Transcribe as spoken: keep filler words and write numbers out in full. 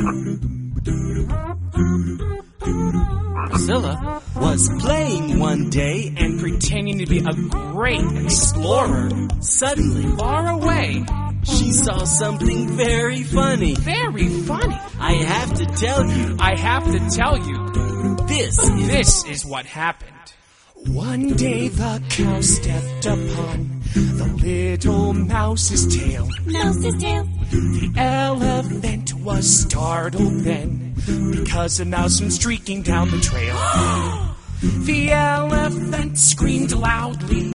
Priscilla was playing one day and pretending to be a great explorer. Suddenly, far away, she saw something very funny. Very funny. I have to tell you. I have to tell you. This is... This is what happened. One day the cow stepped upon the little mouse's tail. Mouse's tail. The elephant was startled then, because a mouse went streaking down the trail. The elephant screamed loudly.